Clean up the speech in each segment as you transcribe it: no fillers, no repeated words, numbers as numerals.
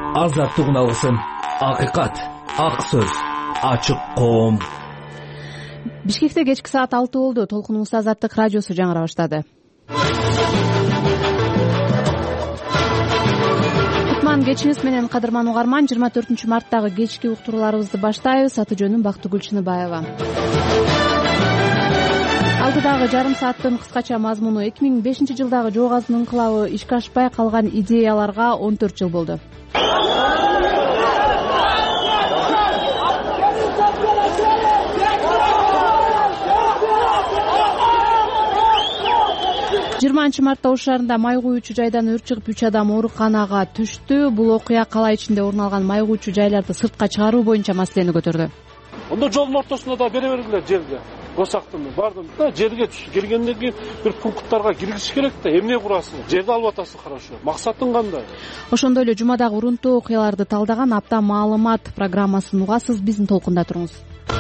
Азаттыгын алгысың. Акыйкат, ак сөз, ачык коом. Бишкекте кечки саат 6 болду. Толкунубуз Азаттык радиосу жаңыра баштады. Кутман кечиңиз менен кадырман угарман. 24-марттагы кечки уктурууларыбызды баштайбыз. Аты жөнүм Бактыгүл Чыныбаева. Алдыдагы жарым сааттын кыскача мазмуну: 2005-жылдагы Жоо Казын ыңкылабы ишке ашпай калган идеяларга 14 жыл болду. 20-мартта Ош шаарында май куючу жайдан өрт чыгып 3 адам ооруканага түштү. Бул окуя кала ичинде орун алган май куючу жайларды сыртка чыгаруу боюнча маселени көтөрдү. Онда жолдун ортосунда да бере бергилер жерге. Босактым бардым да жерге келгенден кийин бир пункттарга киргизиш керек да. Эмне курасың? Жерди алып атасың, хорошо. Максатың кандай? Ошондой эле жумадагы урунтуу окуяларды талдаган апта маалымат программасын угасыз, биздин толкунда туруңуз.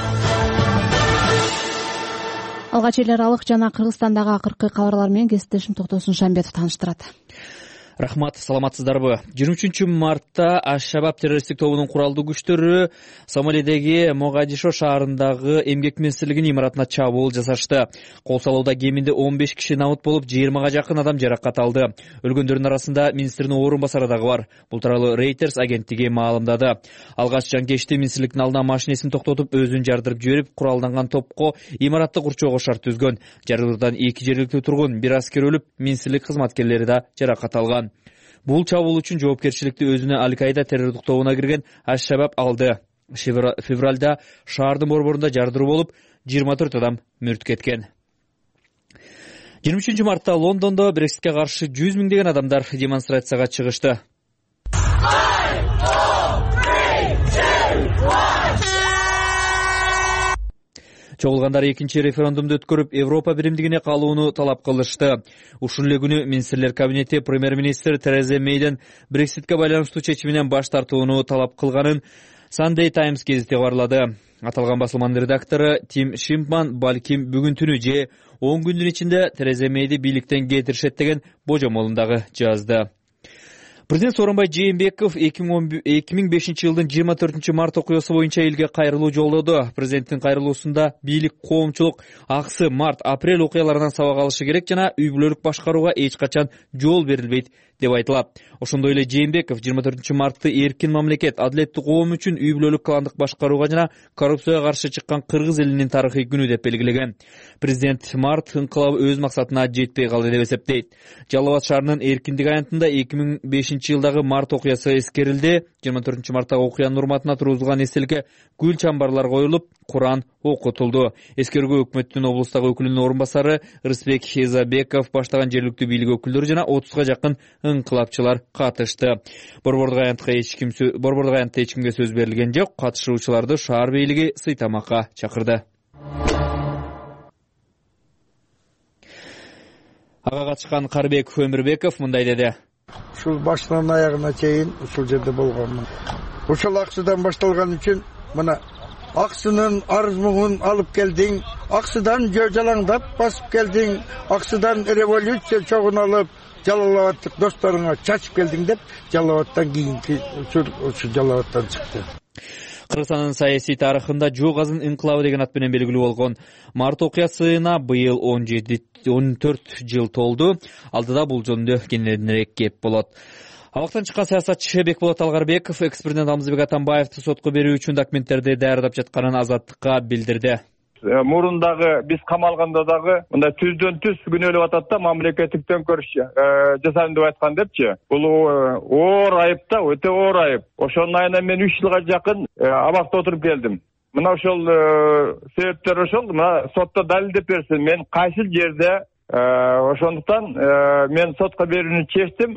Алгач эл аралык жана Кыргызстандагы акыркы кабарлар менен кесиптешим Токтосун Шамбетов тааныштырат. Рахмат, саламатсыздарбы? 23-мартта Аш-Шабаб террористтик тобунун куралдуу күчтөрү Сомалидеги Могадишо шаарындагы эмгек министрлигинин имаратына чабуул жасашты. Кол салууда кеминде 15 киши набыт болуп, 20га жакын адам жаракат алды. Өлгөндөрдүн арасында министрдин орун басары дагы бар. Бул тууралуу Reuters агенттиги маалымдады. Алгач жанкечти министрликтин алдына машинесин токтотуп, өзүн жардырып жиберип, куралданган топко имаратты курчоого шарт түзгөн. Жарылуудан 2 жергиликтүү тургун, 1 аскер өлүп, министрлик кызматкерлери да жаракат алган. Бул чабуул үчүн жоопкерчиликти өзүнө Аль-Каида террордук тобуна кирген Аш-Шабаб алды. Февралда шаардын борборунда жардыруу болуп, 24 адам мүрт кеткен. 23-мартта Лондондо Брекситке каршы 100 миңдеген адамдар демонстрацияга чыгышты. Чогулгандар экинчи референдумду өткөрүп, Европа биримдигине калууну талап кылышты. Ушул эле күнү министрлер кабинети премьер-министр Тереза Мейден Брекситке байланыштуу чечиминен баш тартууну талап кылганын Sunday Times гезити кабарлады. Аталган басылманын редактору Тим Шимпман балким бүгүн түнү же 10 күндүн ичинде Тереза Мейди бийликтен кетиришет деген божомолун дагы жазды. Президент Сооронбай Жээнбеков 2005-жылдын 24-март окуясы боюнча элге кайрылуу жолдоду. Президенттин кайрылуусунда бийлик, коомчулук аксы, март, апрель окуяларынан сабак алышы керек жана үй бүлөлүк башкарууга эч качан жол берилбейт деп айтылат. Ошондой эле Жээнбеков 24-мартты эркин мамлекет, адилеттүү коом үчүн үй бүлөлүк кландык башкарууга жана коррупцияга каршы чыккан кыргыз элинин тарыхый күнү деп белгилеген. Президент март ыңкылабы өз максатына жетпей калды деп эсептейт. Жалал Абад шаарынын эркиндик аянтында 2005-жылдагы март окуясы эскерилди. 24-марттагы окуянын урматына тургузулган эстеликке гүл чамбарлар коюлуп, Куран окутулду. Эскергөө өкмөттүн облустагы өкүлүнүн орун басары Рысбек Хезабеков баштаган жергиликтүү бийлик өкүлдөрү жана 30га жакын ыңкылапчылар катышты. Борбордук аянтта эч кимге сөз берилген жок. Катышуучуларды шаар бийлиги сыйтамакка чакырды. Ага катышкан Карбек Өмүрбеков мындай деди. Ушул башынан аягына чейин ушул жерде болгонмун. Ушул аксыдан башталган үчүн мына аксынын арзмугун алып келдиң, аксыдан жалаңдап басып келдиң, аксыдан революция чогун алып, Жалал Абадтык досторуңа чачып келдиң деп, Жалал Абадтан кийинки ушу Жалал Абадтан чыкты. Кыргызстандын саясий тарыхында Жоо Казын ыңкылабы деген ат менен белгилүү болгон март окуясына быйыл 14 жыл толду. Алдыда бул жөнүндө кененирээк кеп болот. Абактан чыккан саясатчы Бекболот Алгарбеков экс-президент Алмазбек Атамбаевди сотко берүү үчүн документтерди даярдап жатканын Азаттыкка билдирди. Мурун биз камалганда дагы мындай түздөн түз күнөөлөп атат да, мамлекеттик төңкөрүш жасайм деп айткан депчи. Бул оор айып да, өтө оор айып. Ошонун айынан мен 3 жылга жакын абакта отуруп келдим. Мына ошол себептер ошол, мына сотто далилдеп берсин. Мен кайсыл жерде ошондуктан мен сотко берүүнү чечтим.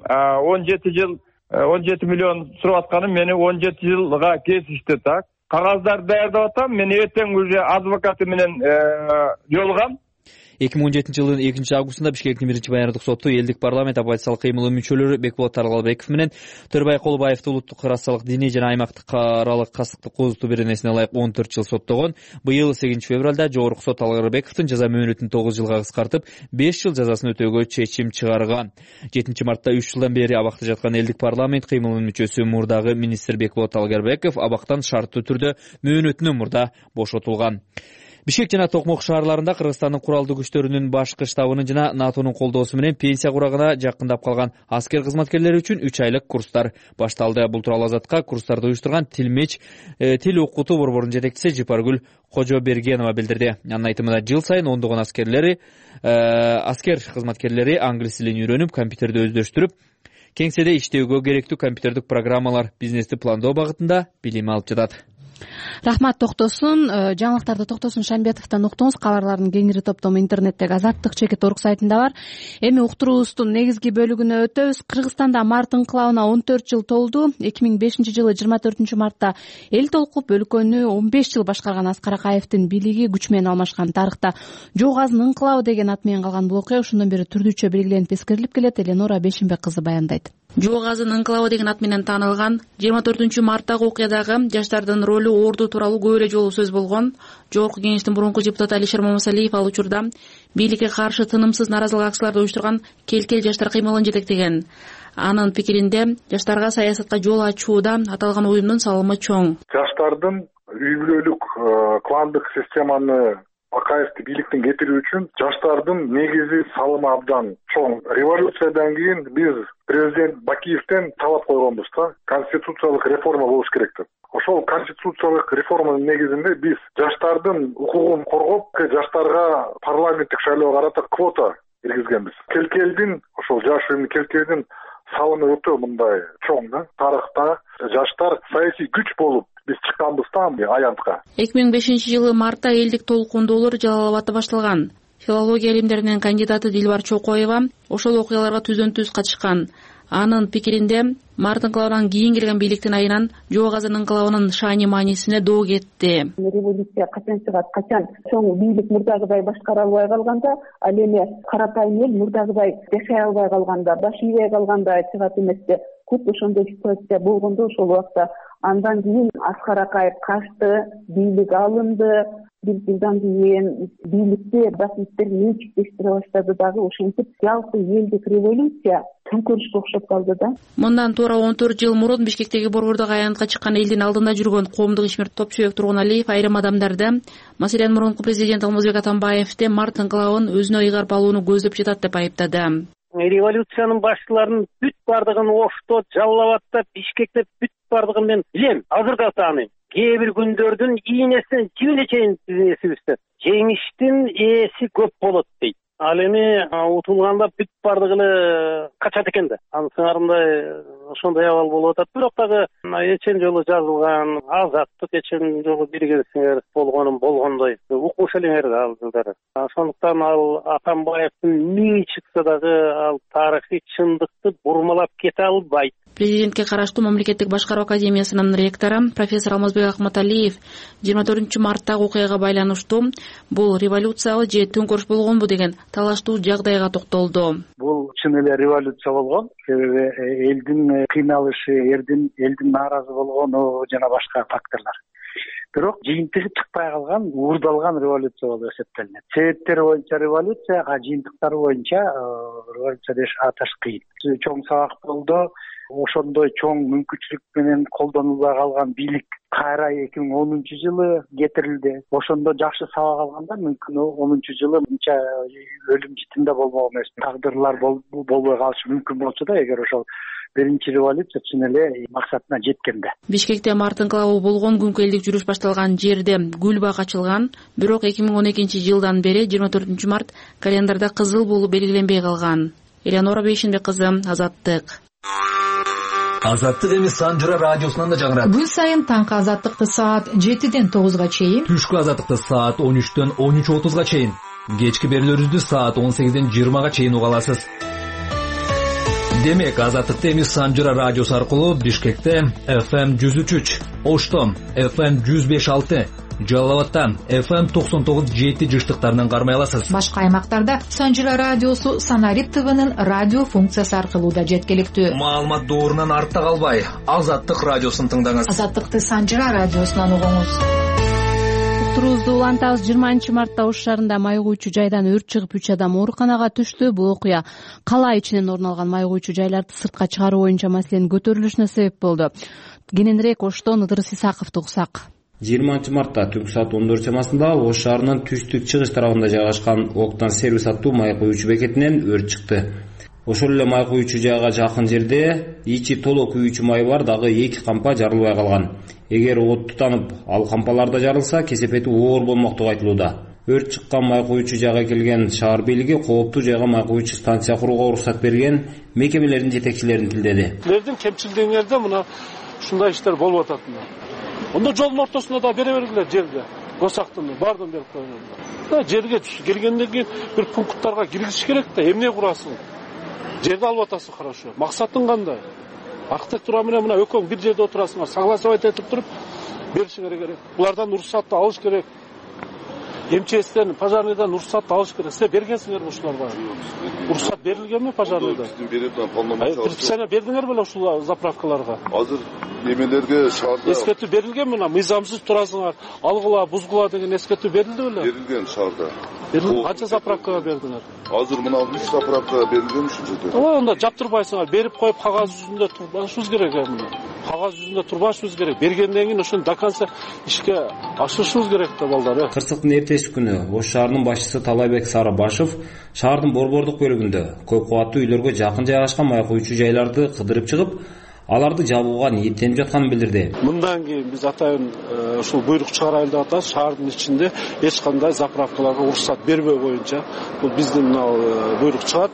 17 миллион сурап атканым мени 17 жылга кесишти так. Кагаздар даярдап атам, мен эртең уже адвокаты менен жолугам. 2017-жылдын 2-августунда Бишкектин 1-баяндык соту элдик парламент оппозициялык кыймылынын мүчөлөрү Бекболот Таргалбеков менен Төрбай Колубаевди улуттук расалык диний жана аймактык аралык кастыктык козутуу беренесине ылайык 14 жыл соттогон. Быйыл 8-февралда Жогорку сот Талгарбековдун жаза мөөнөтүн 9 жылга кыскартып, 5 жыл жазасын өтөөгө чечим чыгарган. 7-мартта 3 жылдан бери абакта жаткан элдик парламент кыймылынын мүчөсү мурдагы министр Бекболот Талгарбеков абактан шарттуу түрдө мөөнөтүнөн мурда бошотулган. Бишкек жана Токмок шаарларында Кыргызстандын куралдуу күчтөрүнүн башкы штабынын жана НАТОнун колдоосу менен пенсия курагына жакындап калган аскер кызматкерлери үчүн 3 айлык курстар башталды. Бул тууралуу Азатка курстарды уюштурган тил окутуу борборунун жетекчиси Жипаргүл Кожобергенова билдирди. Анын айтымында жыл сайын ондогон аскер кызматкерлери англис тилин үйрөнүп, компьютерди өздөштүрүп, кеңседе иштөөгө керектүү компьютердик программалар, бизнести пландоо багытында билим алып жатат. Рахмат, токтосун. Жаңылыктарды Токтосун Шамбетовдон уктуңуз. Кабарлардын кеңири топтому интернеттеги azattik.org сайтында бар. Эми уктуруубуздун негизги бөлүгүнө өтөбүз. Кыргызстанда март инкылабына 14 жыл толду. 2005-жылы 24 мартта эл толкуп өлкөнү 15 жыл башкарган Аскар Акаевдин бийлиги күч менен алмашкан. Тарыхта Жок азын инкылабы деген ат менен калган бул окуя ошондон бери түрдүүчө белгиленип эскерилип келет. Эленора Бешимбек кызы баяндайт. Жок азын инкылабы деген ат менен таанылган 24 марттагы окуядагы жаштардын ролу орду тууралуу көп эле жолу сөз болгон. Жогорку кеңештин мурунку депутаты Алишер Мамасалиев ал учурда бийликке каршы тынымсыз наразылык акцияларды уюштурган Келкел жаштар кыймылын жетектеген. Анын пикиринде жаштарга саясатка жол ачууда аталган уюмдун салымы чоң. Жаштардын үй бүлөлүк кландык системаны Акаевди бийликтен кетирүү үчүн жаштардын негизи салымы абдан чоң. Революциядан кийин биз президент Бакиевден талап койгонбуз да, конституциялык реформа болуш керек деп. Ошол конституциялык реформанын негизинде биз жаштардын укугун коргоп, жаштарга парламенттик шайлоого карата квота киргизгенбиз. Келкелдин, ошол жаш уюм Келкелдин салымы өтө мындай чоң да. Тарыхта жаштар саясий күч болуп биз чыкканбыз да аянтка. 2005-жылы мартта элдик толкундоолор Жалал-Абадта башталган. Филология илимдеринин кандидаты Дилбар Чокоева ошол окуяларга түздөн-түз катышкан. Анын пикиринде март инкылабынан кийин келген бийликтин айынан Жок азын инкылабынын шаани маанисине доо кетти. Революция качан чыгат, качан чоң бийлик мурдагыдай башкара албай калганда, ал эми карапайым эл мурдагыдай жашай албай калганда, баш ийбей калганда чыгат эместе. Көп ошондой ситуация болгондо ошол убакта андан кийин Аскар Акаев качты, бийлик алынды. Бир жылдан кийин бийликти басмиттер менчиктештире баштады дагы. Ошентип жалпы элдик революция төңкөрүшкө окшоп калды да. Мындан туура 14 жыл мурун Бишкектеги борбордук аянтка чыккан элдин алдында жүргөн коомдук ишмер Топчубек Тургуналиев айрым адамдарды, маселен мурунку президент Алмазбек Атамбаевди март инкылабын өзүнө ыйгарып алууну көздөп жатат деп айыптады. Революциянын башчыларынын бүт бардыгын Ошто, Жалал-Абадта, Бишкекте бүт бардыгын мен билем, азыр да тааныйм. Кээ бир күндөрдүн ийнесин жибине чейин эсибизде. Жеңиштин ээси көп болот дейт. Ал эми утулганда бүт бардыгы эле качат экен да. Анын сыңарындай ошондой абал болуп атат. Бирок дагы эчен жолу жазылган, Азаттык эчен жолу биргенсиңер болгондой укмуш элеңер да ал жылдары. Ошондуктан ал Атамбаевдин миңи чыкса дагы ал тарыхый чындыкты бурмалап кете албайт. Президентке караштуу мамлекеттик башкаруу академиясынын ректору профессор Алмазбек Акматалиев 24 марттагы окуяга байланыштуу бул революциябы же төңкөрүш болгонбу деген талаштуу жагдайга токтолду. Бул чын эле революция болгон. Себеби элдин кыйналышы, элдин нааразы болгону жана башка факторлор. Бирок жыйынтыгы чыкпай калган, уурдалган революция болуп эсептелинет. Себептери боюнча революция, жыйынтыктары боюнча революция деш аташ кыйын. Чоң сабак болду. Ошондой чоң мүмкүнчүлүк менен колдонулбай калган бийлик кайра 2010 жылы кетирилди. Ошондо жакшы сабак алганда мүмкүн 10 жылы мынча өлүм житимде болмок эмес. Тагдырлар болбой калышы мүмкүн болчу да, эгер ошол биринчи революция чын эле максатына жеткенде. Бишкекте март инкылабы болгон күнкү элдик жүрүш башталган жерде гүл бак ачылган. Бирок 2012 жылдан бери 24 март календарда кызыл болуп белгиленбей калган. Эленора Бейшинбек кызы, Азаттык. Азаттык эми Санжыра радиосунан да жаңырат. Күн сайын таңкы Азаттыкты саат 7-ден 9-га чейин, түшкү Азаттыкты саат 13-төн 13:30-га чейин, кечки берүүлөрүбүздү саат 18-ден 20-га чейин уга аласыз. Демек, Азаттыкты эми Санжыра радиосу аркылуу Бишкекте FM 103, Ошто FM 105.6, Жалал Абадта FM 99.7 жыштыктарынан кармай аласыз. Башка аймактарда Санжира радиосу Санарит ТВнын радио функциясы аркылуу да жеткиликтүү. Маалымат доорунан артта калбай, Азаттык радиосун тыңдаңыз. Азаттыкты Санжира радиосунан угуңуз. Уктуруубузду улантабыз. 20-мартта Ош шаарында май куючу жайдан өрт чыгып 3 адам ооруканага түштү. Бул окуя кала ичинен орун алган май куючу жайларды сыртка чыгаруу боюнча маселенин көтөрүлүшүнө себеп болду. Кененирээк Оштон Ыдырыс Исаковду уксак. 20-мартта түнкү саат 14 чамасында Ош шаарынын түштүк-чыгыш тарабында жайгашкан Октан сервис аттуу май куючу бекетинен өрт чыкты. Ошол эле май куючу жайга жакын жерде ичи толо күйүүчү май бар дагы 2 кампа жарылбай калган. Эгер от тутанып, ал кампаларда жарылса, кесепети оор болмоктугу айтылууда. Өрт чыккан май куючу жайга келген шаар бийлиги кооптуу жайга май куючу станция курууга уруксат берген мекемелердин жетекчилерин тилдеди. Силердин кемчилдигиңерде мына ушундай иштер болуп атат. Онда жолдун ортосуна да бере бергилер жерге. Госактын бардын берип койгон. Жерге келгенден кийин бир пункттарга киргизиш керек да, эмне курасың? Жерди алып атасың хорошо. Максатың кандай? Архитектура менен мына экөөң бир жерде отурасыңар, согласовать этип туруп беришиңер керек. Булардан уруксатты алыш керек. МЧСтен, пожарныйдан уруксат алыш керек. Силер бергенсиңерби ушуларга? Уруксат берилгенби пожарныйдан? Предписание бердиңер беле ушул заправкаларга? Азыр немелерге шаарда эскертүү берилгенби? Мына мыйзамсыз турасыңар, алгыла, бузгула деген эскертүү берилди беле? Берилген шаарда. Канча заправкага бердиңер? Азыр мына 3 заправкага берилген ушул жерде. Онда жаптырбайсыңар, берип коюп кагаз жүзүндө турбашыбыз керек эмне? Кагаз жүзүндө турбашыбыз керек. Бергенден кийин ошону до конца ишке ашырышыбыз керек да балдар. Кырсыктын эртеси күнү Ош шаарынын башчысы Талайбек Сарыбашев шаардын борбордук бөлүгүндө көп кабаттуу үйлөргө жакын жайгашкан май куючу жайларды кыдырып чыгып, аларды жабууга ниеттенип жатканын билдирди. Мындан кийин биз атайын ушул буйрук чыгарайлы деп атабыз. Шаардын ичинде эч кандай заправкаларга уруксат бербөө боюнча бул биздин буйрук чыгат.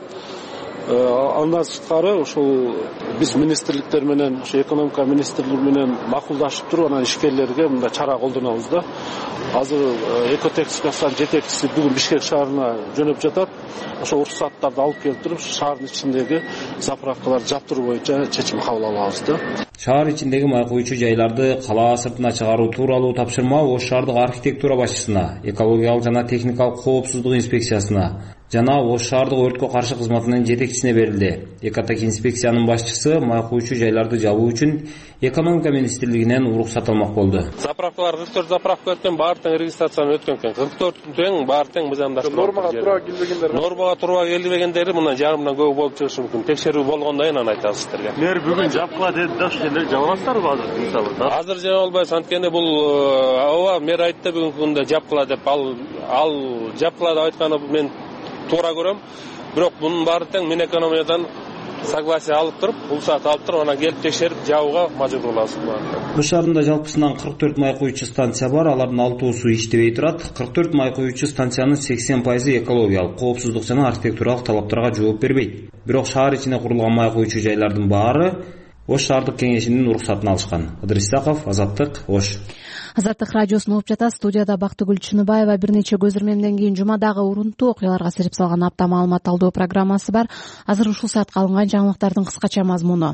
Андан сырткары ошол биз министрликтер менен, ошо экономика министрлиги менен макулдашып туруп, анан ишкерлерге мындай чара колдонобуз да. Азыр экотехникасынын жетекчиси бүгүн Бишкек шаарына жөнөп жатат. Ошо уруксаттарды алып келип туруп, шаардын ичиндеги заправкаларды жаптыруу боюнча чечим кабыл алабыз да. Шаар ичиндеги май куючу жайларды кала сыртына чыгаруу тууралуу тапшырма Ош шаардык архитектура башчысына, экологиялык жана техникалык коопсуздук инспекциясына жана Ош шаардык өрткө каршы кызматынын жетекчисине берилди. Экотех инспекциянын башчысы май куючу жайларды жабуу үчүн экономика министрлигинен уруксат алмак болду. Заправкалар 44 заправка өткөн, баары тең регистрацияны өткөн экен. 44 тең баары тең мыйзамдаштырылган. Нормага туура келбегендер. Нормага туура келбегендери мына жарымдан көп болуп чыгышы мүмкүн. Текшерүү болгондон кийин аны айтабыз сиздерге. Мэр бүгүн жапкыла деди да, ошол жерди жаба аласыздарбы азыр мисалы? Азыр жаба албайбыз, анткени бул ооба мэр айтты бүгүнкү күндө жапкыла деп. Ал жапкыла деп айтканы мен туура көрөм. Бирок бунун баары тең Минэкономиядан согласие алып туруп, уруксат алып туруп, анан келип текшерип жабууга мажбур болобуз. Ош шаарында жалпысынан 44 май куючу станция бар, алардын 6-су иштебей турат. 44 май куючу станциянын 80% экологиялык, коопсуздук жана архитектуралык талаптарга жооп бербейт. Бирок шаар ичине курулган май куючу жайлардын баары Ош шаардык кеңешинин уруксатын алышкан. Ыдырыс Исаков, Азаттык, Ош. Азаттык радиосун угуп жатат. Студияда Бактыгүл Чыныбаева. Бир нече көз ирмемден кийин жумадагы урунттуу окуяларга сереп салган апта маалымат алдоо программасы бар. Азыр ушул саатка алынган жаңылыктардын кыскача мазмуну.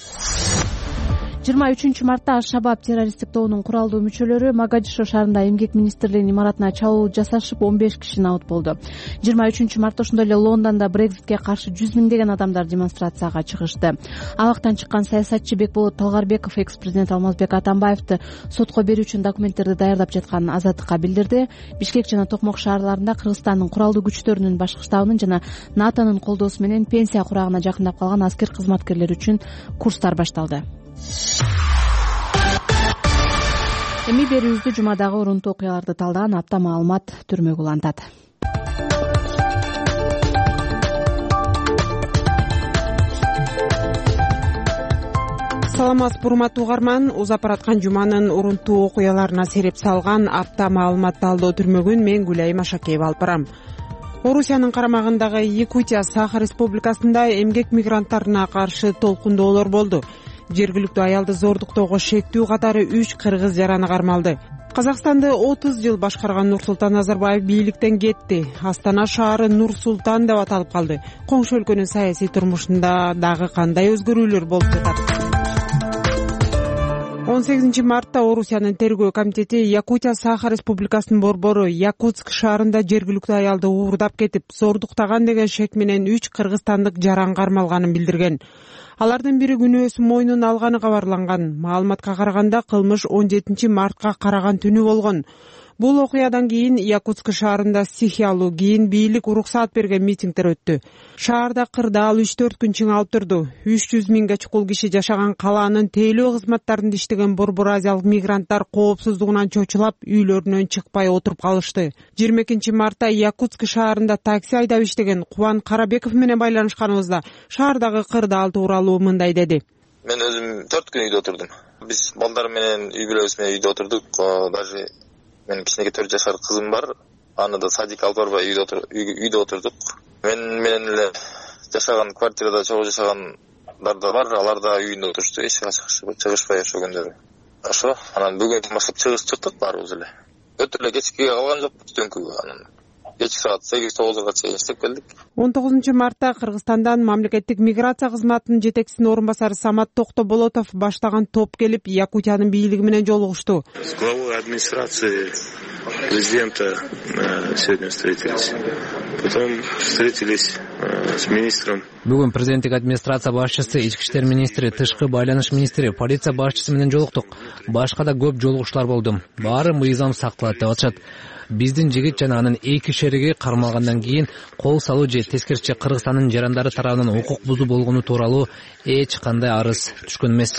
23-мартта Аш-Шабаб террористтик тобунун куралдуу мүчөлөрү Могадишо шаарында эмгек министрлигинин имаратына чабуул жасашып 15 киши набыт болду. 23-мартта ошондой эле Лондондо Брекситке каршы 100 миңдеген адамдар демонстрацияга чыгышты. Абактан чыккан саясатчы Бекболот Талгарбеков экс-президент Алмазбек Атамбаевди сотко берүү үчүн документтерди даярдап жатканын Азаттыкка билдирди. Бишкек жана Токмок шаарларында Кыргызстандын куралдуу күчтөрүнүн башкы штабынын жана НАТОнун колдоосу менен пенсия курагына жакындап калган аскер кызматкерлери үчүн курстар башталды. Эми берүүбүздү жумадагы урунттуу окуяларды талдаган апта маалымат түрмөгү улантат. Саламатсызбы урматтуу угарман, узап бараткан жуманын урунттуу окуяларына сереп салган апта маалымат талдоо түрмөгүн мен Гүлайым Ашакеева алып барам. Орусиянын карамагындагы Якутия Саха республикасында эмгек мигранттарына каршы толкундоолор болду. Жергиликтүү аялды зордуктоого шектүү катары 3 кыргыз жараны кармалды. Казакстанды 30 жыл башкарган Нурсултан Назарбаев бийликтен кетти. Астана шаары Нур-Султан деп аталып калды. Коңшу өлкөнүн саясий турмушунда дагы кандай өзгөрүүлөр болуп жатат? мартта Орусиянын тергөө комитети Якутия Саха Республикасынын борбору Якутск шаарында жергиликтүү аялды уурдап кетип, зордуктаган деген шек менен 3 кыргызстандык жаран кармалганын билдирген. Алардын бири күнөөсүн мойнуна алганы кабарланган. Маалыматка караганда кылмыш 17 мартка караган түнү болгон. Бул окуядан кийин Якутск шаарында стихиялуу, кийин бийлик уруксаат берген митингдер өттү. Шаарда кырдаал 3-4 күн чыңалып турду. 300 миңге чукул киши жашаган калаанын тейлөө кызматтарында иштеген борбор азиялык мигранттар коопсуздугунан чочулап, үйлөрүнөн чыкпай отуруп калышты. 22 мартта Якутск шаарында такси айдап иштеген Кубан Карабеков менен байланышканыбызда шаардагы кырдаал тууралуу мындай деди. Мен өзүм 4 күн үйдө отурдум. Биз балдар менен үй бүлөбүз менен үйдө отурдук. Даже мен кичинекей 4 жашар кызым бар. Аны да садикке алып барбай үйдө отурдук. Мен менен эле жашаган квартирада чогуу жашагандар да бар. Алар да үйүндө отурушту. Эч качка чыгышпай ошол күндөрү. Ошо анан бүгүн баштап чыктык баарыбыз эле. Өтө эле кечке калган жокпуз түнкү. Анан кечки саат 8-9 чейин иштеп келдик. 19 мартта Кыргызстандан мамлекеттик миграция кызматынын жетекчисинин орун басары Самат Токтоболотов баштаган топ келип, Якутиянын бийлиги менен жолугушту. С главой администрации президента сегодня встретились. Потом встретились с министром. Бүгүн президенттик администрация башчысы, ички иштер министри, тышкы байланыш министри, полиция башчысы менен жолуктук. Башка да көп жолугуштар болду. Баары мыйзам сакталат деп атышат. Биздин жигит жана анын 2 шериги кармалгандан кийин кол салуу же тескерисинче Кыргызстандын жарандары тарабынан укук бузуу болгону тууралуу эч кандай арыз түшкөн эмес.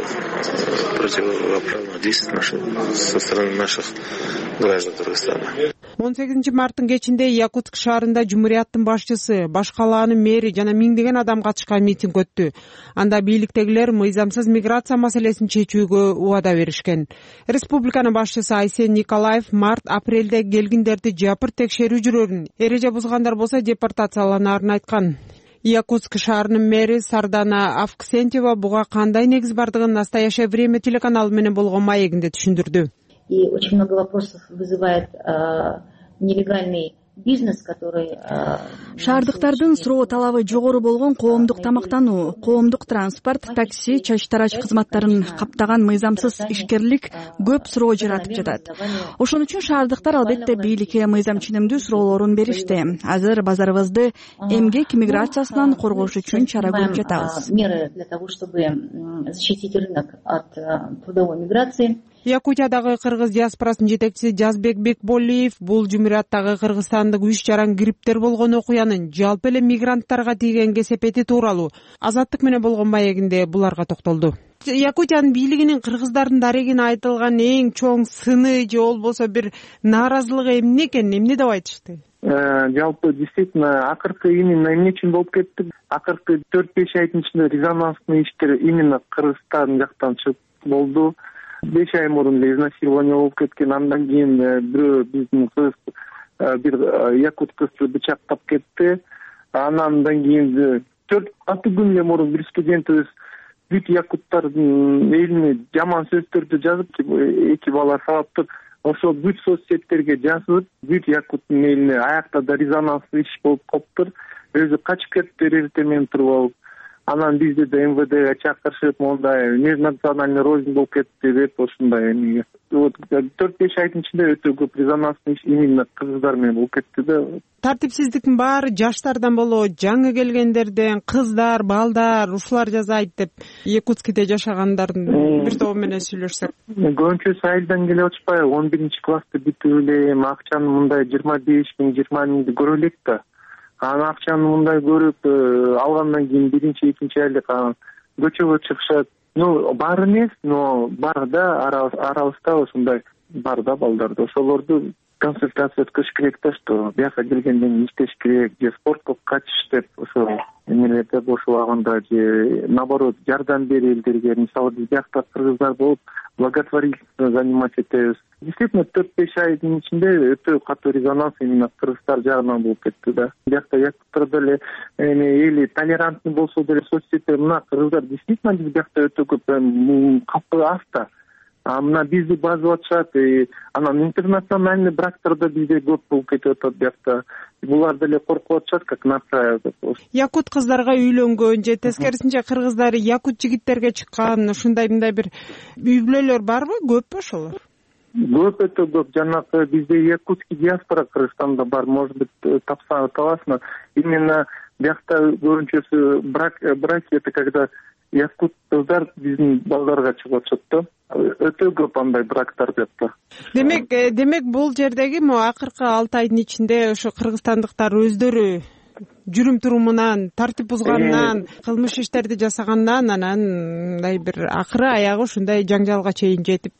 Противоправного действия со стороны наших граждан Кыргызстана. 18 марттын кечинде Якутск шаарында Жумурияттын башчысы, баш калаанын мэри жана миңдеген адам катышкан митинг өттү. Анда бийликтегилер мыйзамсыз миграция маселесин чечүүгө убада беришкен. Республиканын башчысы Айсен Николаев март-апрелде келгиндерди жапыр текшерүү жүрөрүн, эреже бузгандар болсо депортацияланаарын айткан. Якутск шаарынын мэри Сардана Авксентьева буга кандай негиз бардыгын «Настоящее время» телеканалы менен болгон маегинде түшүндүрдү. И очень много вопросов вызывает нелегальный бизнес, который... Шаардыктардын суроо талабы жогору болгон коомдук тамактануу, коомдук транспорт, такси, чач тарач кызматтарын каптаган мыйзамсыз ишкерлик көп суроо жаратып жатат. Ошон үчүн шаардыктар албетте бийликке мыйзам ченемдүү суроолорун беришти. Азыр базарыбызды эмгек миграциясынан коргош үчүн чара көрүп жатабыз. Меры для того, чтобы защитить рынок от трудовой миграции. Якутиядагы кыргыз диаспорасынын жетекчиси Жазбек Бекболиев бул Жумурияттагы кыргызстандык 3 жаран кириптер болгон окуянын жалпы эле мигранттарга тийген кесепети тууралуу Азаттык менен болгон маегинде буларга токтолду. Якутиянын бийлигинин кыргыздардын дарегине айтылган эң чоң сыны же болбосо бир нааразылыгы эмне экен, эмне деп айтышты? Жалпы действительно акыркы именно эмне үчүн болуп кетти? Акыркы 4-5 айдын ичинде резонанстуу иштер именно Кыргызстан жактан чыгып болду. 5 ай мурун изнасилование болуп кеткен, андан кийин бирөө биздин кыз бир якут кызды бычактап кетти. Андан кийин 4-6 күн эле мурун бир студентибиз бүт якуттардын элине жаман сөздөрдү жазып, 2 бала сабаптап, ошол бүт соцсеттерге жазып, бүт якуттун элине аякта да резонанстуу иш болуп калыптыр. Өзү качып кетти эртең туруп алып. Анан бизди да МВДге чакырышып, мондай межнациональный рознь болуп кетти деп ошондой эми. Вот 4-5 айдын ичинде өтө көп резонанстуу иш именно кыргыздар менен болуп кетти да. Тартипсиздиктин баары жаштардан болот, жаңы келгендерден, кыздар, балдар, ушулар жасайт деп Якутскиде жашагандардын бир тобу менен сүйлөшсөк. Көбүнчөсү айылдан келип атышпайбы? 11-классты бүтүп эле акчаны мындай 25 000, 20 000 көрө элек да. Аны акчаны мындай көрүп алгандан кийин биринчи-экинчи айлык көчөгө чыгышат. Бар эмес, но бар да арабызда ошондой бар да балдарды. Ошолорду консультация өткөрүш керек да, что бияка келгенден иштеш керек, же спортко катыш деп ошо эмелерде бош убагында же наоборот жардам берүү элдерге. Мисалы биз биякта кыргыздар болуп благотворительство занимать этебиз. Действительно 4-5 айдын ичинде өтө катуу резонанс именно кыргыздар жагынан болуп кетти да. Биякта якуттар деле эли толерантный болсо деле соцсетте мына кыргыздар действительно биз биякта өтө көп калпы аз да. мына бизди басып атышат, анан интернациональный брактар да бизде көп болуп кетип атат биякта. Булар деле коркуп атышат, как нация. Якут кыздарга үйлөнгөн же тескерисинче кыргыздар якут жигиттерге чыккан ушундай мындай бир үй бүлөлөр барбы, көппү ошолор? Көп, өтө көп. Жанагы бизде якутский диаспора Кыргызстанда бар, может быть, табасыңар. Именно биякта көбүнчөсү браки это когда якут кыздар биздин балдарга чыгып атышат да. Өтө көп андай брактар биякта. Демек бул жердеги акыркы 6 айдын ичинде ошо кыргызстандыктар өздөрү жүрүм турумунан, тартип бузганынан, кылмыш иштерди жасагандан анан мындай бир акыры аягы ушундай жаңжалга чейин жетип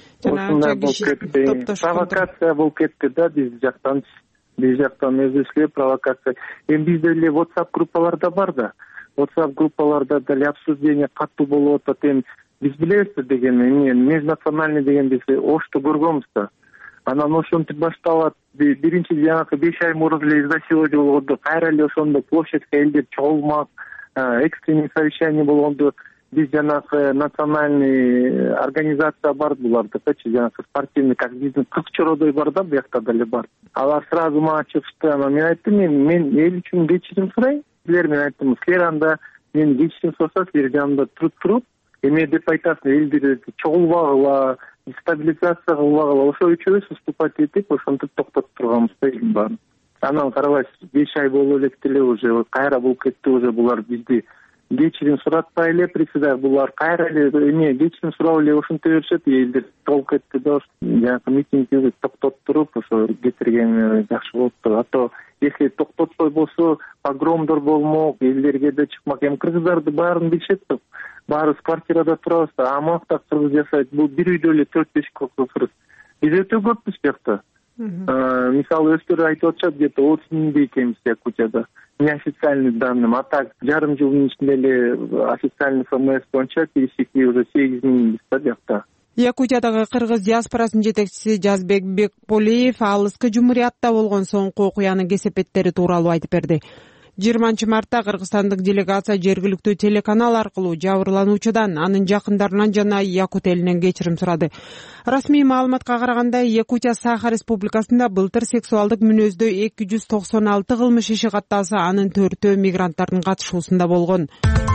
провокация болуп кетти да биз жактан өзүбүзгө провокация. Эми бизде эле WhatsApp группаларда бар да. WhatsApp группаларда деле обсуждение катуу болуп атат. Эми биз билебизби деген межнациональный деген биз ошто көргөнбүз да. Анан ошентип башталат. Биринчи жанагы 5 ай мурун эле изнасилование болгондо кайра эле ошондо площадька элдер чогулмак, экстренный совещание болгондо биз жанагы национальный организация бар булардыкычы, жанагы спортивный, как биздин Кызчородой бар да, биякта деле бар. Алар сразу мага чыгышты. Анан мен айттым, мен эл үчүн кечирим сурайм. Силер мен айттым, силер анда мен кечирим сураса, силер жанымда туруп, эме деп айтасың, элдер чогулбагыла, дестабилизация кылбагыла, ошо үчөөбүз выступать этип, ошентип токтотуп турганбыз да элдин баарын. Анан карабайсыз, 5 ай болуп элек деле уже кайра болуп кетти, уже булар бизди кечирим суратпай эле председатель, булар кайра эле кечирим сурап эле ошентип беришет, элдер толуп кетти да, жанагы митингди токтотуп ошо кетирген жакшы болуптур. А то если токтотпой болсо погромдор болмок, элдерге да чыкмак. Эми кыргыздарды баарын билишет да, баарыбыз квартирада турабыз да, амакта кыргыз жашайт. Бул бир үйдө эле 4-5 кыргыз. Биз өтө көппүз биякта. Мисалы өздөрү айтып атышат, где-то 30 миңдей экенбиз Якутияда. Неофициальный данным, а так жарым жылдын ичинде эле официальный ФМС боюнча пересекли уже 8 миңбиз да биякта. Якутиядагы кыргыз диаспорасынын жетекчиси Жазбек Бекполиев алыскы жумуриятта болгон соңку окуянын кесепеттери тууралуу айтып берди. 20 мартта кыргызстандык делегация жергиликтүү телеканал аркылуу жабырлануучудан, анын жакындарынан жана Якут элинен кечирим сурады. Расмий маалыматка караганда, Якутия Саха Республикасында былтыр сексуалдык мүнөздө 296 кылмыш иши катталса, анын 4-өө мигранттардын катышуусунда болгон.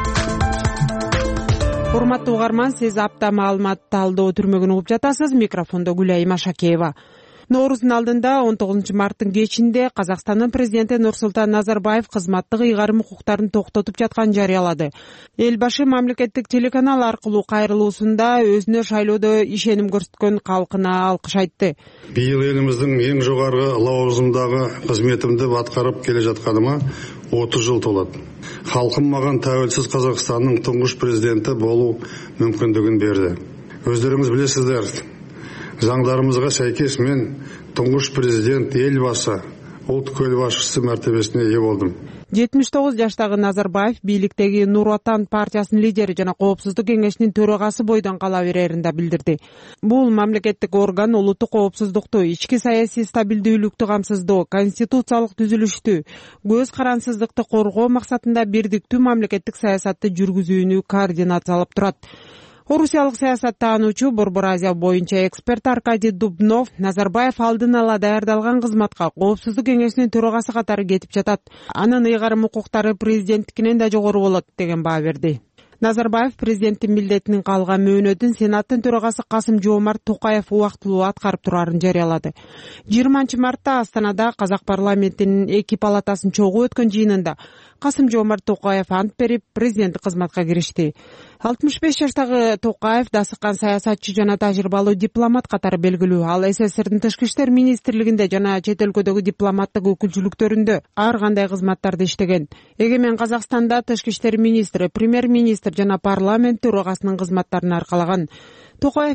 Урматтуу угарман, сиз апта маалымат талдоо түрмөгүн угуп жатасыз. Микрофондо Гүлай Машакеева. Нооруздун алдында 19 марттын кечинде Казакстандын президенти Нурсултан Назарбаев кызматтык ыйгарым укуктарын токтотуп жатканын жарыялады. Эл башы мамлекеттик телеканал аркылуу кайрылуусунда өзүнө шайлоодо ишеним көрсөткөн калкына алкыш айтты. Быйыл элибиздин эң жогорку лауазымдагы кызметимди аткарып келе жатканыма 30 жыл толот. Халкым мага тәуелсиз Казакстандын туңгуш президенти болуу мүмкүндүгүн берди. Өздөрүңүз билесиздер, заңдарымызга сайкес мен туңгуш президент, эл башы, улут көл башчысы мәртебесине ээ болдум. 79 жаштагы Назарбаев бийликтеги Нур Отан партиясынын лидери жана Коопсуздук кеңешинин төрагасы бойдон кала берерин да билдирди. Бул мамлекеттик орган улуттук коопсуздукту, ички саясий стабилдүүлүктү камсыздоо, конституциялык түзүлүштү, көз карансыздыкты коргоо максатында бирдиктүү мамлекеттик саясатты жүргүзүүнү координациялап турат. Орусиялык саясаттануучу, Борбор Азия боюнча эксперт Аркадий Дубнов Назарбаев алдын ала даярдалган кызматка Коопсуздук кеңешинин төрагасы катары кетип жатат. Анын ыйгарым укуктары президенттикинен да жогору болот деген баа берди. Назарбаев президенттин милдетинин калган мөөнөтүн Сенаттын төрагасы Касым-Жомарт Токаев убактылуу аткарып турарын жарыялады. 20 мартта Астанада Казак парламентинин 2 палатасынын чогуу өткөн жыйынында Касым-Жомарт Токаев ант берип, президенттик кызматка киришти. 65 жаштагы Токаев дасыккан саясатчы жана тажрыйбалуу дипломат катары белгилүү. Ал СССРдин Тышкы иштер министрлигинде жана чет өлкөдөгү дипломаттык өкүлчүлүктөрүндө ар кандай кызматтарды иштеген. Эгемен Казакстанда тышкы иштер министри, премьер-министр жана парламент төрагасынын кызматтарын аркалаган. Токаев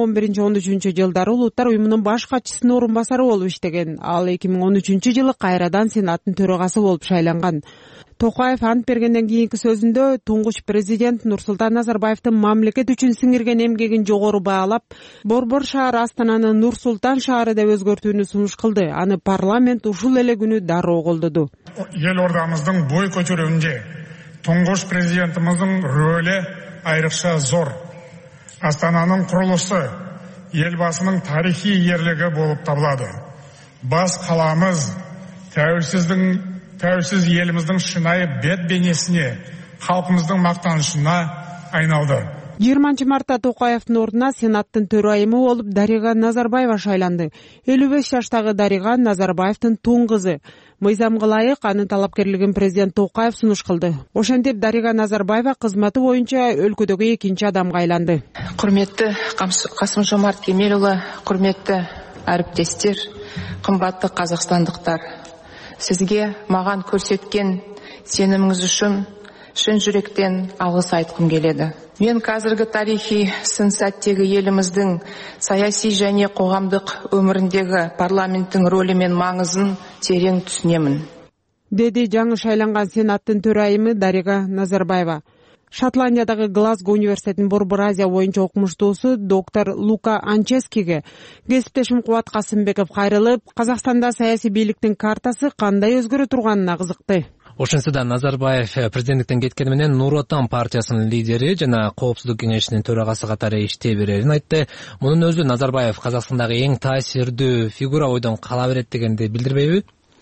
2011-13 жылдары Улуттар уюмунун баш катчысынын орун басары болуп иштеген. Ал 2013 жылы кайрадан Сенаттын төрагасы болуп шайланган. Токаев ант бергенден кийинки сөзүндө туңгуч президент Нурсултан Назарбаевдин мамлекет үчүн сиңирген эмгегин жогору баалап, Борбор шаары Астананы Нур-Султан шаары деп өзгөртүүнү сунуш кылды. Аны парламент ушул эле күнү дароо колдоду. Эл ордамыздын бой көтөрүүндө туңгуч президентимиздин рөлү айрыкча зор. Астананың құрылысы елбасының тарихи ерлігі болып табылады. Бас қаламыз тәуелсіз еліміздің шынайы бет бейнесіне, халқымыздың мақтанышына айналды. 20 мартта Токаевдин ордуна Сенаттын төрайымы болуп Дарига Назарбаева шайланды. 55 жаштагы Дарига Назарбаевдин тууң кызы. Мыйзамга ылайык анын талапкерлигин президент Токаев сунуш кылды. Ошентип Дарига Назарбаева кызматы боюнча өлкөдөгү экинчи адамга айланды. Курметтүү Касым-Жомарт Кемелұлы, курметтүү ариптештер, кымбаттуу казакстандыктар. Сизге маган көрсөткөн сеніміңіз үчүн шын жүректен алғыс айткым келеді. Мен қазіргі тарихи сын сәттегі еліміздің саяси және қоғамдық өміріндегі парламенттің рөлі мен маңызын терең түсінемін. Деди жаңы шайланган Сенаттын төрайымы Дарига Назарбаева. Шотландиядагы Глазго университетинин Борбор Азия боюнча окумуштуусу доктор Лука Анческиге кесиптешим Кубат Касымбеков кайрылып, Казакстанда саясий бийликтин картасы кандай өзгөрө турганына кызыкты. Ошентсе да Назарбаев президенттиктен кеткени менен Нур Отан партиясынын лидери жана Коопсуздук кеңешинин төрагасы катары иштей берерин айтты. Мунун өзү Назарбаев Казакстандагы эң таасирдүү фигура бойдон кала берет дегенди билдирбейби?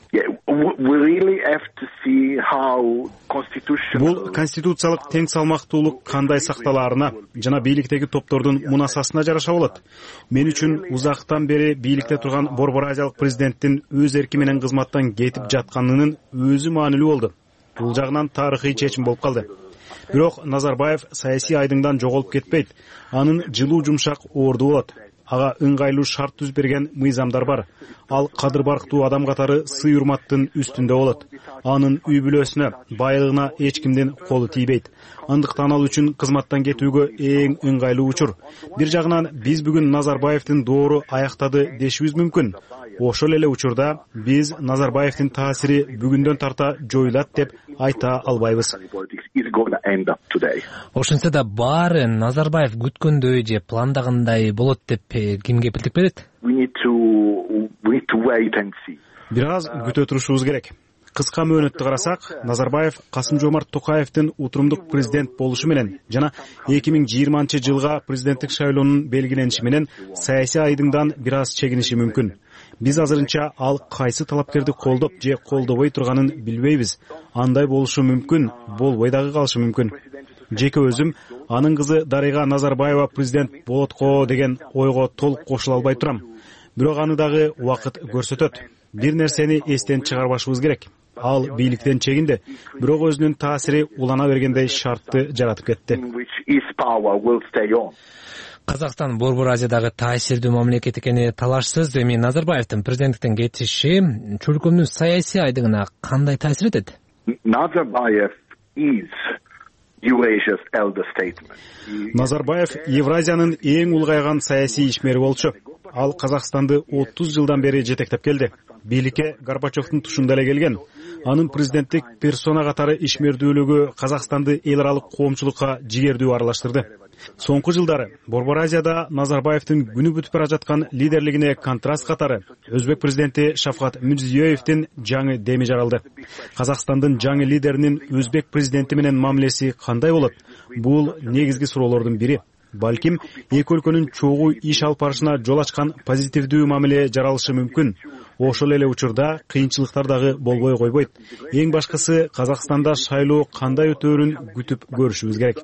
Бул конституциялык тең салмактуулук кандай сакталаарына жана бийликтеги топтордун мунасасына жараша болот. Мен үчүн узактан бери бийликте турган Борбор Азиялык президенттин өз эрки менен кызматтан кетип жатканынын өзү маанилүү болду. Бул жагынан тарыхый чечим болуп калды. Бирок Назарбаев саясий айдыңдан жоголуп кетпейт. Анын жылуу жумшак орду болот. Ага ыңгайлуу шарт түзүп берген мыйзамдар бар. Ал кадыр барктуу адам катары сый урматтын үстүндө болот. Анын үй бүлөсүнө, байлыгына эч кимдин колу тийбейт. Андыктан ал үчүн кызматтан кетүүгө эң ыңгайлуу учур. Бир жагынан биз бүгүн Назарбаевдин доору аяктады дешибиз мүмкүн. Ошол эле учурда биз Назарбаевдин таасири бүгүндөн тарта жоюлат деп айта албайбыз. Ошентсе да баары Назарбаев күткөндөй же пландагандай болот деп ким кепилдик берет? Бир аз күтө турушубуз керек. Кыска мөөнөттү карасак, Назарбаев Касым-Жомарт Токаевдин утурумдук президент болушу менен жана 2020-жылга президенттик шайлоонун белгилениши менен саясий айдыңдан бир аз чегиниши мүмкүн. Биз азырынча ал кайсы талапкерди колдоп же колдобой турганын билбейбиз. Андай болушу мүмкүн, болбой дагы калышы мүмкүн. Жеке өзүм анын кызы Дарига Назарбаева президент болот го деген ойго толук кошула албай турам. Бирок аны дагы убакыт көрсөтөт. Бир нерсени эстен чыгарбашыбыз керек. Ал бийликтен чегинди, бирок өзүнүн таасири улана бергендей шартты жаратып кетти. Казакстан Борбор Азиядагы таасирдүү мамлекет экени талашсыз. Эми Назарбаевдин президенттиктен кетиши чөлкөмдүн саясий айдыгына кандай таасир этет? Назарбаев Евразиянын эң улгайган саясий ишмери болчу. Ал Казакстанды 30 жылдан бери жетектеп келди. Бийликке Горбачевдун тушунда эле келген. Анын президенттик персона катары ишмердүүлүгү Казакстанды эл аралык коомчулукка жигердүү аралаштырды. Соңку жылдары Борбор Азияда Назарбаевдин күнү бүтүп бара жаткан лидерлигине контраст катары Өзбек президенти Шавкат Мирзиёевдин жаңы деми жаралды. Казакстандын жаңы лидеринин Өзбек президенти менен мамилеси кандай болот? Бул негизги суроолордун бири. Балким эки өлкөнүн чогуу иш алып барышына жол ачкан позитивдүү мамиле жаралышы мүмкүн. Ошол эле учурда кыйынчылыктар дагы болбой койбойт. Эң башкысы Казакстанда шайлоо кандай өтөөрүн күтүп көрүшүбүз керек.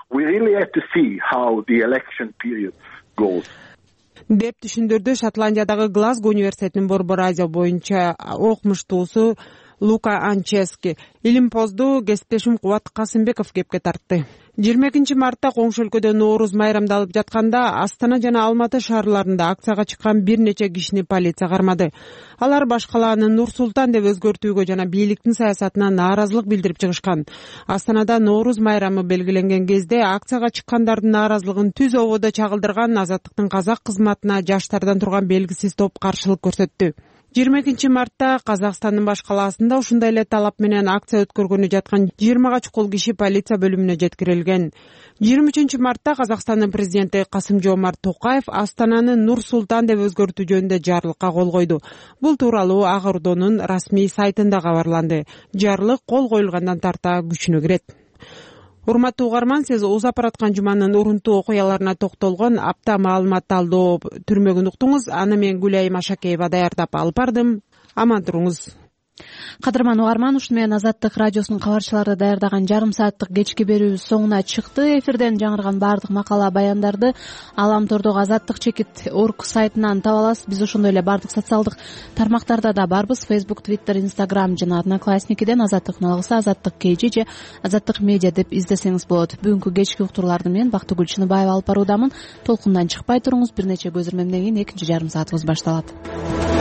Деп түшүндүрдү Шотландиядагы Глазго университетинин Борбор Азия боюнча окумуштуусу Лука Анчески. Илимпозду кесиптешим Кубат Касымбеков кепке тартты. 22 мартта коңшу өлкөдө Нооруз майрамдалып жатканда Астана жана Алматы шаарларында акцияга чыккан бир нече кишини полиция кармады. Алар баш калааны Нур Султан деп өзгөртүүгө жана бийликтин саясатына нааразылык билдирип чыгышкан. Астанада Нооруз майрамы белгиленген кезде акцияга чыккандардын нааразылыгын түз ободо чагылдырган Азаттыктын казак кызматына жаштардан турган белгисиз топ каршылык көрсөттү. 22 мартта Казакстандын баш калаасында ушундай эле талап менен акция өткөргөнү жаткан 20 чукул киши полиция бөлүмүнө жеткирилген. 23 мартта Казакстандын президенти Касым-Жомарт Токаев Астананы Нур Султан деп өзгөртүү жөнүндө жарлыкка кол койду. Бул тууралуу Ак Ордонун расмий сайтында кабарланды. Жарлык кол коюлгандан тарта күчүнө кирет. урматтуу угарман, сиз узап бараткан жуманын урунтуу окуяларына токтолгон апта маалымат талдоо түрмөгүн уктуңуз. Аны мен Гүлайым Ашакеева даярдап алып бардым. Аман туруңуз. Кадырман угарман, ушуну менен Азаттык радиосунун кабарчылары даярдаган жарым сааттык кечки берүүбүз соңуна чыкты. Эфирден жаңырган баардык макала баяндарды Аламтордогу Азаттык чекит орг сайтынан таба аласыз. Биз ошондой эле баардык социалдык тармактарда да барбыз. Facebook, Twitter, Instagram жана Одноклассникиден Азаттыктын алгысы Азаттык KG же Азаттык медиа деп издесеңиз болот. Бүгүнкү кечки уктурууларды мен Бактыгүл Чыныбаева алып баруудамын. Толкундан чыкпай туруңуз. Бир нече көзүрмөмдөн кийин экинчи жарым саатыбыз башталат.